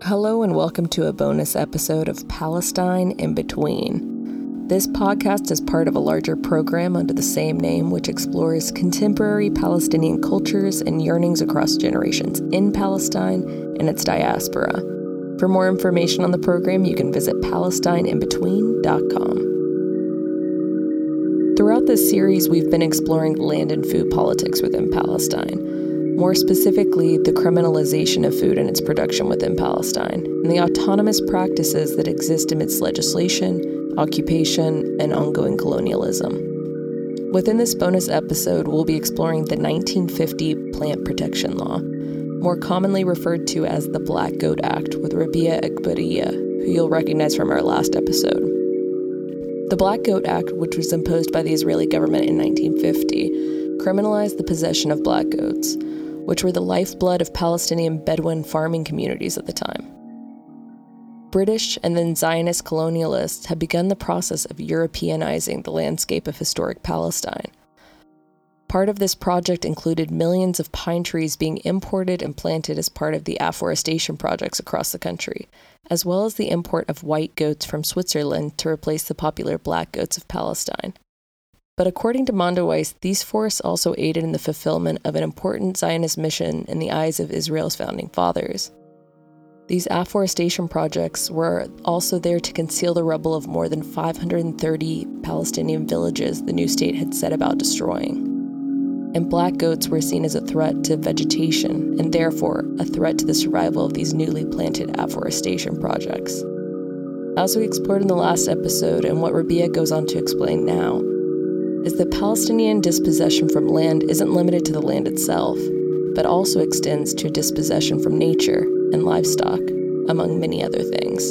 Hello and welcome to a bonus episode of Palestine in Between. This podcast is part of a larger program under the same name, which explores contemporary Palestinian cultures and yearnings across generations in Palestine and its diaspora. For more information on the program, you can visit palestineinbetween.com. Throughout this series, we've been exploring land and food politics within Palestine. More specifically, the criminalization of food and its production within Palestine, and the autonomous practices that exist amidst legislation, occupation, and ongoing colonialism. Within this bonus episode, we'll be exploring the 1950 Plant Protection Law, more commonly referred to as the Black Goat Act, with Rabia Agbariyeh, who you'll recognize from our last episode. The Black Goat Act, which was imposed by the Israeli government in 1950, criminalized the possession of black goats, which were the lifeblood of Palestinian Bedouin farming communities at the time. British and then Zionist colonialists had begun the process of Europeanizing the landscape of historic Palestine. Part of this project included millions of pine trees being imported and planted as part of the afforestation projects across the country, as well as the import of white goats from Switzerland to replace the popular black goats of Palestine. But according to Mondoweiss, these forests also aided in the fulfillment of an important Zionist mission in the eyes of Israel's founding fathers. These afforestation projects were also there to conceal the rubble of more than 530 Palestinian villages the new state had set about destroying. And black goats were seen as a threat to vegetation, and therefore a threat to the survival of these newly planted afforestation projects. As we explored in the last episode, and what Rabia goes on to explain now, is that Palestinian dispossession from land isn't limited to the land itself, but also extends to dispossession from nature and livestock, among many other things.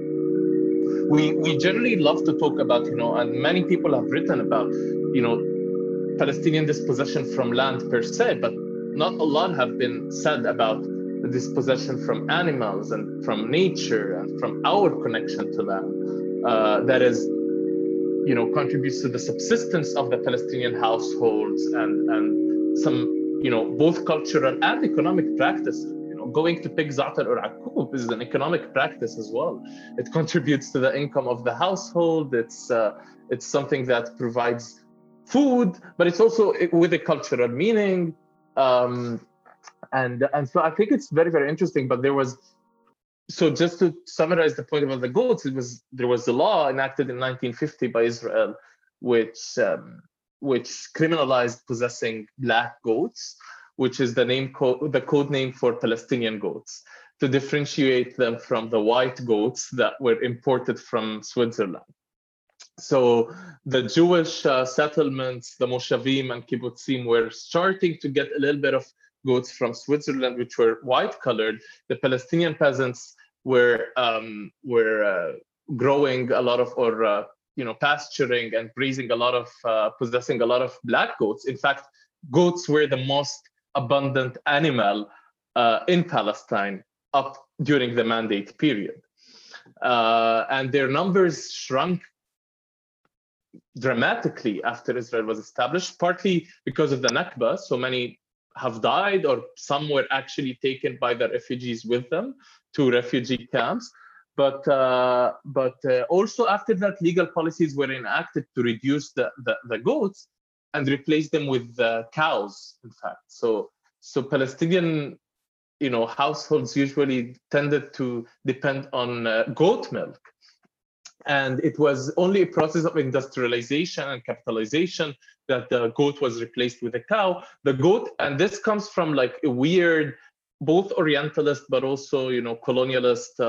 We generally love to talk about, and many people have written about, Palestinian dispossession from land per se, but not a lot have been said about the dispossession from animals and from nature and from our connection to land. That is, contributes to the subsistence of the Palestinian households and some, both cultural and economic practices. Going to pick za'atar or akub is an economic practice as well. It contributes to the income of the household. It's something that provides food, but it's also with a cultural meaning. And so I think it's very, very interesting. But so just to summarize the point about the goats, there was a law enacted in 1950 by Israel, which criminalized possessing black goats, which is the code name for Palestinian goats, to differentiate them from the white goats that were imported from Switzerland. So the Jewish settlements, the Moshavim and Kibbutzim, were starting to get a little bit of goats from Switzerland, which were white-colored. The Palestinian peasants were growing a lot of, pasturing and raising a lot of, possessing a lot of black goats. In fact, goats were the most abundant animal in Palestine up during the Mandate period. And their numbers shrunk dramatically after Israel was established, partly because of the Nakba. So many have died, or some were actually taken by the refugees with them to refugee camps. But also after that, legal policies were enacted to reduce the goats and replace them with cows, in fact. So Palestinian, households usually tended to depend on goat milk. And it was only a process of industrialization and capitalization that the goat was replaced with a cow. The goat, and this comes from like a weird, both Orientalist, but also, colonialist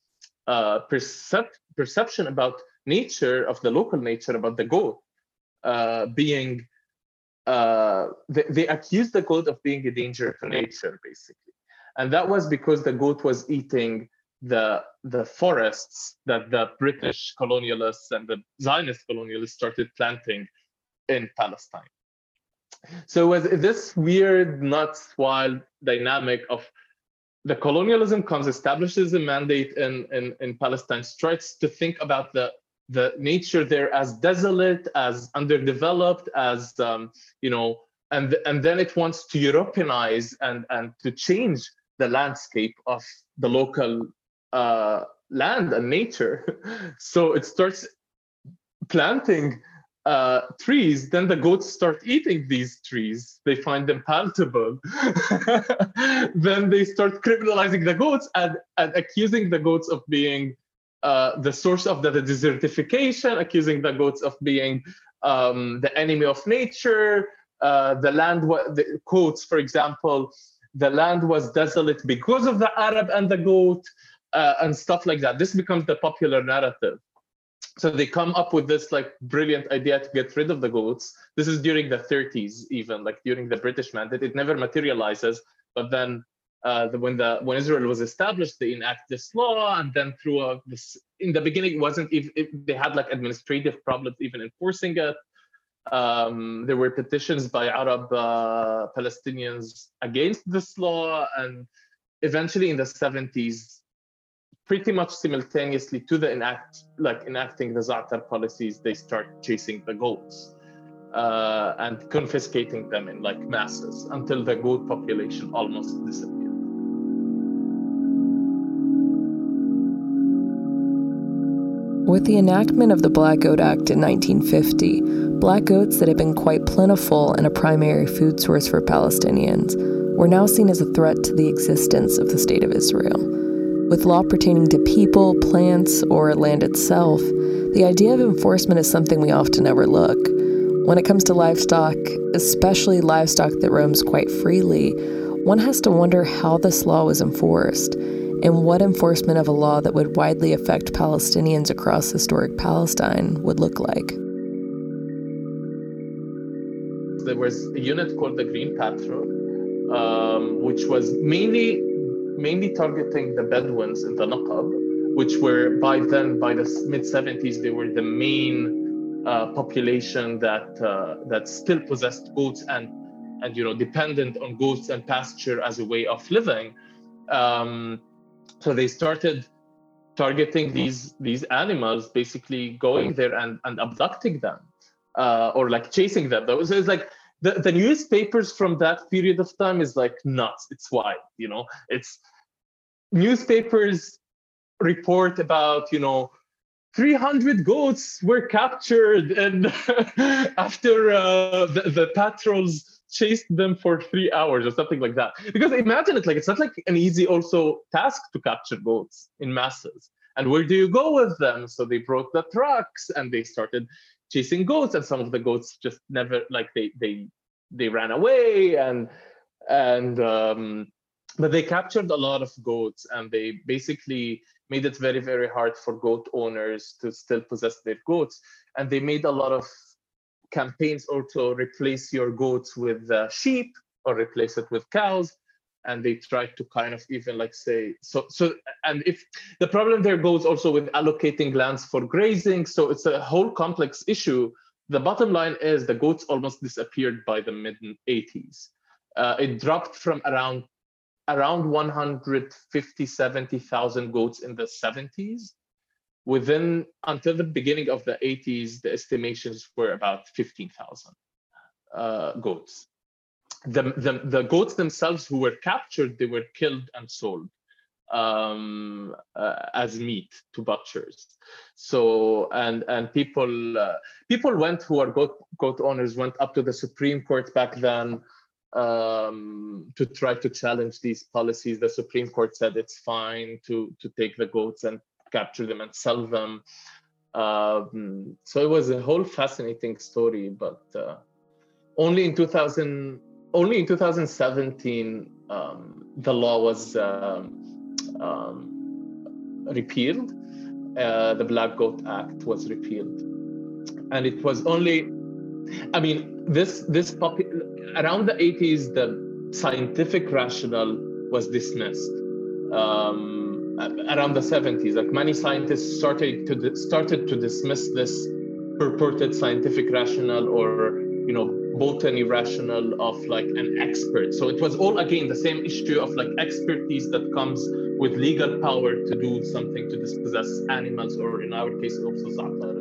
perception about nature, of the local nature, about the goat being, they accused the goat of being a danger to nature, basically. And that was because the goat was eating the forests that the British colonialists and the Zionist colonialists started planting in Palestine. So it was this weird, nuts, wild dynamic of the colonialism comes, establishes a mandate in Palestine, starts to think about the nature there as desolate, as underdeveloped, as and then it wants to Europeanize and to change the landscape of the local land and nature. So it starts planting trees, then the goats start eating these trees. They find them palatable. Then they start criminalizing the goats and accusing the goats of being the source of the desertification, accusing the goats of being the enemy of nature. The quotes, for example, the land was desolate because of the Arab and the goat, and stuff like that. This becomes the popular narrative. So they come up with this like brilliant idea to get rid of the goats. This is during the 30s, even like during the British Mandate. It never materializes, but then when Israel was established, they enact this law, and then through this. In the beginning, it wasn't even they had like administrative problems even enforcing it. There were petitions by Arab Palestinians against this law, and eventually in the 70s, pretty much simultaneously to the enacting the Za'atar policies, they start chasing the goats and confiscating them in like masses until the goat population almost disappeared. With the enactment of the Black Goat Act in 1950, black goats that had been quite plentiful and a primary food source for Palestinians were now seen as a threat to the existence of the State of Israel. With law pertaining to people, plants, or land itself, the idea of enforcement is something we often overlook. When it comes to livestock, especially livestock that roams quite freely, one has to wonder how this law was enforced and what enforcement of a law that would widely affect Palestinians across historic Palestine would look like. There was a unit called the Green Patrol, which was mainly targeting the Bedouins in the Naqab, which were by the mid-70s, they were the main population that still possessed goats and dependent on goats and pasture as a way of living. So they started targeting these animals, basically going there and abducting them, or like chasing them. So it's like the newspapers from that period of time is like nuts. It's wild, it's newspapers report about 300 goats were captured, and after the patrols chased them for 3 hours or something like that. Because imagine it, like it's not like an easy also task to capture goats in masses. And where do you go with them? So they brought the trucks and they started chasing goats, and some of the goats just never, like they ran away, but they captured a lot of goats, and they basically made it very, very hard for goat owners to still possess their goats. And they made a lot of campaigns also replace your goats with sheep or replace it with cows. And they tried to kind of even like say, and if the problem there goes also with allocating lands for grazing. So it's a whole complex issue. The bottom line is the goats almost disappeared by the mid-80s. It dropped from around 150,000-70,000 goats in the 70s. Until the beginning of the 80s, the estimations were about 15,000 goats. The goats themselves who were captured, they were killed and sold as meat to butchers. So and people who are goat owners went up to the Supreme Court back then to try to challenge these policies. The Supreme Court said it's fine to take the goats and capture them and sell them. So it was a whole fascinating story, but only in 2017 the law was repealed. The Black Goat Act was repealed, and it was only, I mean, around the 80s, the scientific rationale was dismissed. Around the 70s, like many scientists started to dismiss this purported scientific rationale or botany rationale of like an expert. So it was all again the same issue of like expertise that comes with legal power to do something to dispossess animals, or in our case also Za'atar.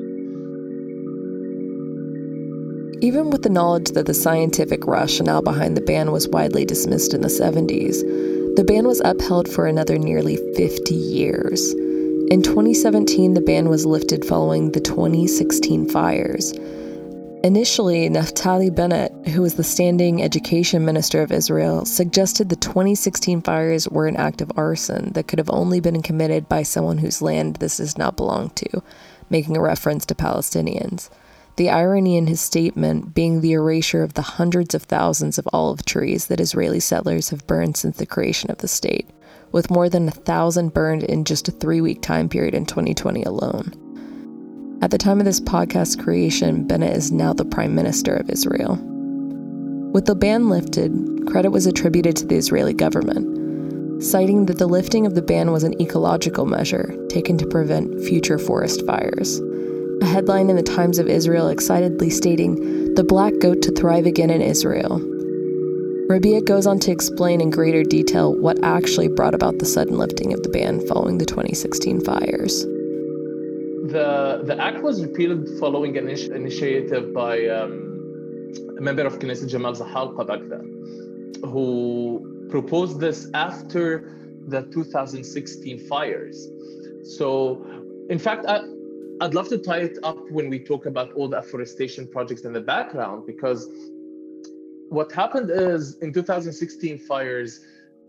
Even with the knowledge that the scientific rationale behind the ban was widely dismissed in the 70s, The ban was upheld for another nearly 50 years. In 2017, the ban was lifted following the 2016 fires. Initially, Naftali Bennett, who was the standing education minister of Israel, suggested the 2016 fires were an act of arson that could have only been committed by someone whose land this does not belong to, making a reference to Palestinians. The irony in his statement being the erasure of the hundreds of thousands of olive trees that Israeli settlers have burned since the creation of the state, with more than 1,000 burned in just a 3-week time period in 2020 alone. At the time of this podcast's creation, Bennett is now the Prime Minister of Israel. With the ban lifted, credit was attributed to the Israeli government, citing that the lifting of the ban was an ecological measure taken to prevent future forest fires. A headline in the Times of Israel excitedly stating, "The black goat to thrive again in Israel." Rabia goes on to explain in greater detail what actually brought about the sudden lifting of the ban following the 2016 fires. The act was repealed following an initiative by a member of Knesset, Jamal Zahalka, back then, who proposed this after the 2016 fires. So, in fact, I'd love to tie it up when we talk about all the afforestation projects in the background, because what happened is in 2016 fires,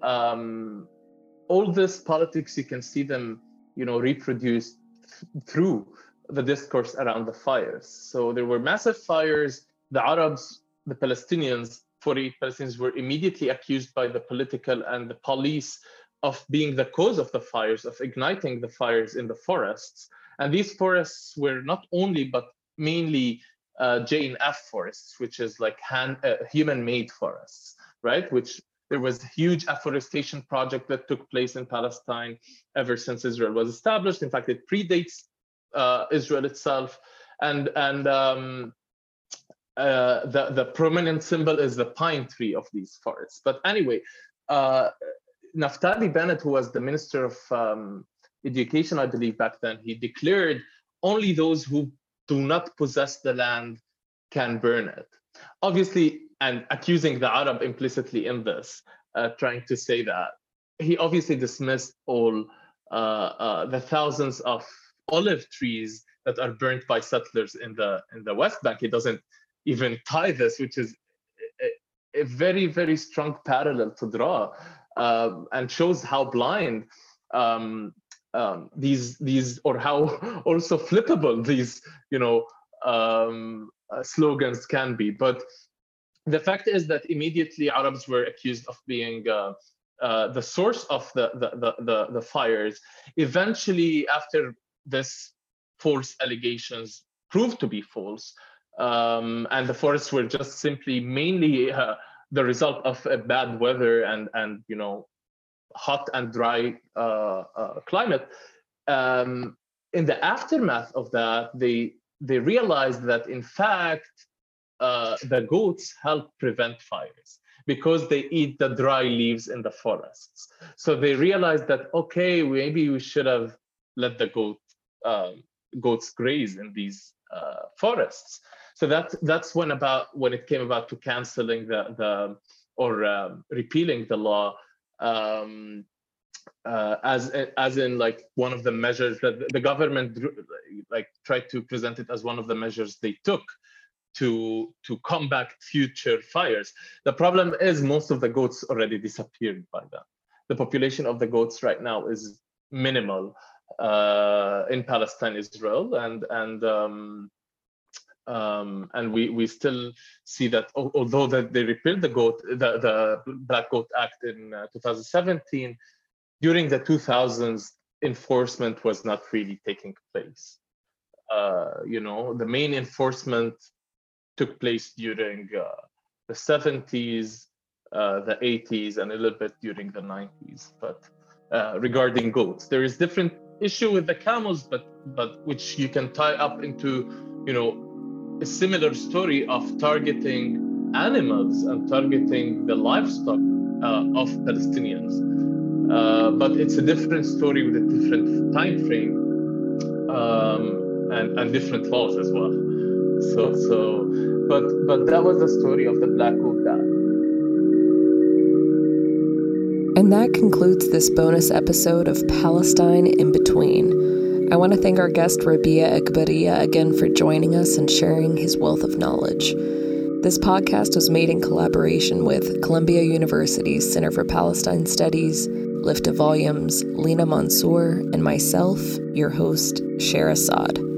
all this politics, you can see them, reproduced through the discourse around the fires. So there were massive fires. The Arabs, the Palestinians, 48 Palestinians were immediately accused by the political and the police of being the cause of the fires, of igniting the fires in the forests. And these forests were not only, but mainly J&F forests, which is like human-made forests, right? Which there was a huge afforestation project that took place in Palestine ever since Israel was established. In fact, it predates Israel itself. And the prominent symbol is the pine tree of these forests. But anyway, Naftali Bennett, who was the Minister of Education, I believe, back then, he declared only those who do not possess the land can burn it. Obviously, and accusing the Arab implicitly in this, trying to say that. He obviously dismissed all the thousands of olive trees that are burnt by settlers in the West Bank. He doesn't even tie this, which is a very, very strong parallel to draw, and shows how blind these or how also flippable these slogans can be. But the fact is that immediately Arabs were accused of being the source of the fires. Eventually, after this false allegations proved to be false, and the forests were just simply mainly the result of a bad weather and hot and dry climate. In the aftermath of that, they realized that in fact the goats help prevent fires because they eat the dry leaves in the forests. So they realized that, okay, maybe we should have let the goats graze in these forests. So that's when it came about to canceling repealing the law, as in like one of the measures that the government tried to present it as one of the measures they took to combat future fires. The problem is most of the goats already disappeared by then. The population of the goats right now is minimal in Palestine, Israel, and we still see that although that they repealed the Black Goat Act in 2017, during the 2000s enforcement was not really taking place. The main enforcement took place during the 70s, the 80s, and a little bit during the 90s. But regarding goats, there is different issue with the camels, but which you can tie up into a similar story of targeting animals and targeting the livestock of Palestinians. But it's a different story with a different time frame and different laws as well. But that was the story of the Black Goat Act. And that concludes this bonus episode of Palestine in Between. I want to thank our guest Rabia Agbaria again for joining us and sharing his wealth of knowledge. This podcast was made in collaboration with Columbia University's Center for Palestine Studies, Lifta Volumes, Lena Mansour, and myself, your host, Cher Assad.